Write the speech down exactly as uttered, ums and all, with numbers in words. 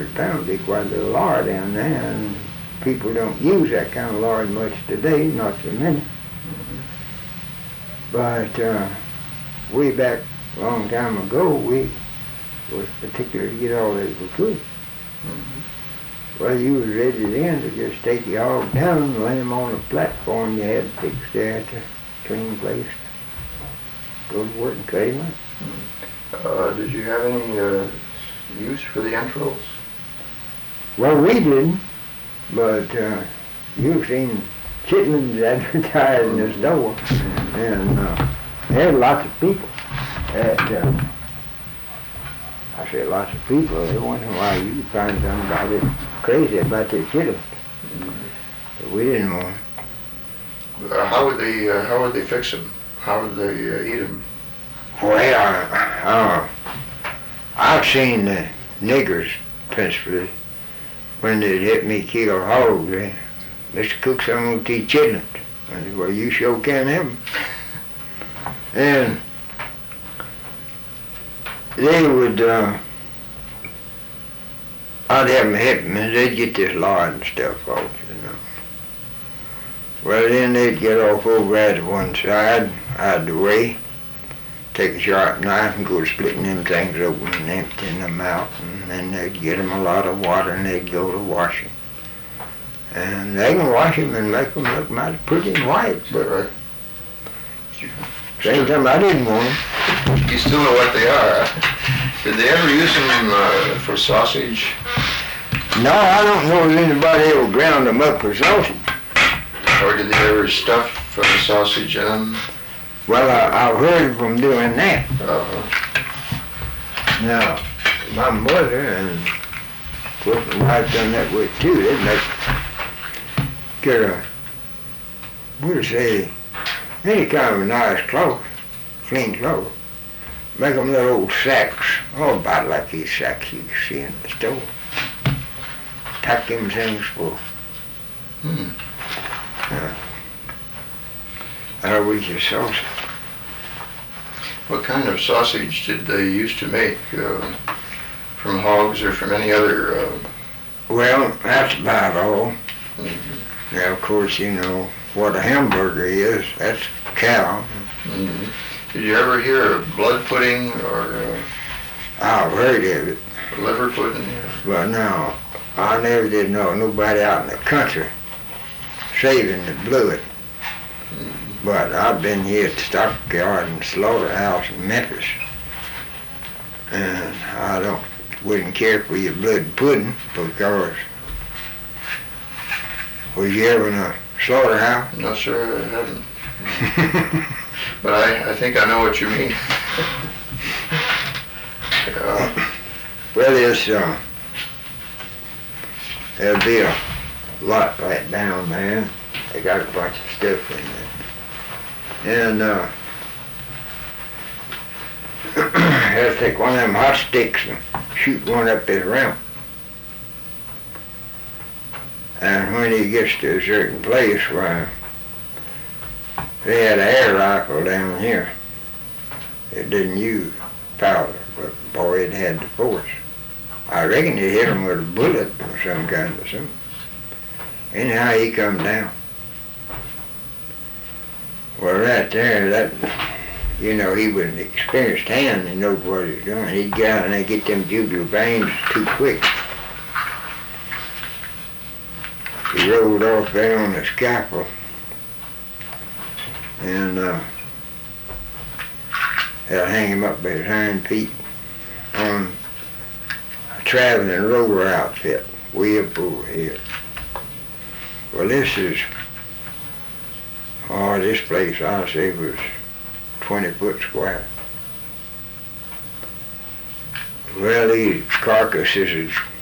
hundred pound, big white little lard down there, and people don't use that kind of lard much today, not so many. But uh, way back a long time ago, we was particular to get all that we could. Mm-hmm. Well, you was ready then to just take your hog down and lay him on a platform you had fixed there at the train place. Go to work and cut him up. Uh, did you have any uh, use for the entrails? Well, we didn't, but uh, you've seen chitlins advertised in the store, and uh, there had lots of people at, uh, I say lots of people, every once in a while you find somebody crazy about their chitlins, but we didn't want them. Uh, how would they, uh, how would they fix them? How would they uh, eat them? Well, uh, I've seen the niggers, principally, when they'd hit me kill hogs, they, Mister Cook, some of these chitlins. I said, well, you sure can have them. And they would, uh, I'd have them hit them, and they'd get this lard and stuff off, you know. Well, then they'd get off over at one side, out of the way, take a sharp knife and go splitting them things open and emptying them out, and then they'd get them a lot of water and they'd go to wash them. And they can wash them and make them look mighty pretty and white, but right. Same time I didn't want them. You still know what they are. Did they ever use them uh, for sausage? No, I don't know if anybody ever ground them up for sausage. Or did they ever stuff the sausage in them? Well, I, I've heard of them doing that. Uh-huh. Now, my mother and of course my wife done that with too. They'd make, get a, we'll say, any kind of nice cloth, clean cloth. Make them little old sacks, all about like these sacks you can see in the store. Pack them things full. Hmm. Uh, That'll reach your sausage. What kind of sausage did they used to make? Uh, from hogs or from any other? Uh... Well, that's about all. Mm-hmm. Now, of course, you know what a hamburger is. That's cow. Mm-hmm. Did you ever hear of blood pudding or uh, I've heard of it. liver pudding? But no, I never did know nobody out in the country saving the blood. Mm-hmm. But I've been here at the stockyard and slaughterhouse in Memphis, and I don't wouldn't care for your blood pudding because was you ever in a slaughterhouse? No, sir, I haven't. But I, I think I know what you mean. uh, well, there's uh, there'll be a lot right down there. They got a bunch of stuff in there. And uh, they'll take one of them hot sticks and shoot one up this ramp. And when he gets to a certain place where they had an air rifle down here, it didn't use powder, but boy, it had the force. I reckon it hit him with a bullet or some kind of something. Anyhow, he come down. Well, right there, that, you know, he was an experienced hand and knows what he's doing. He'd get out and they get them jugular veins too quick. He rolled off there on the scaffold and uh, they'll hang him up by his hind feet on a traveling roller outfit way up over here. Well, this is, oh, this place I'll say was twenty foot square. Well, these carcasses is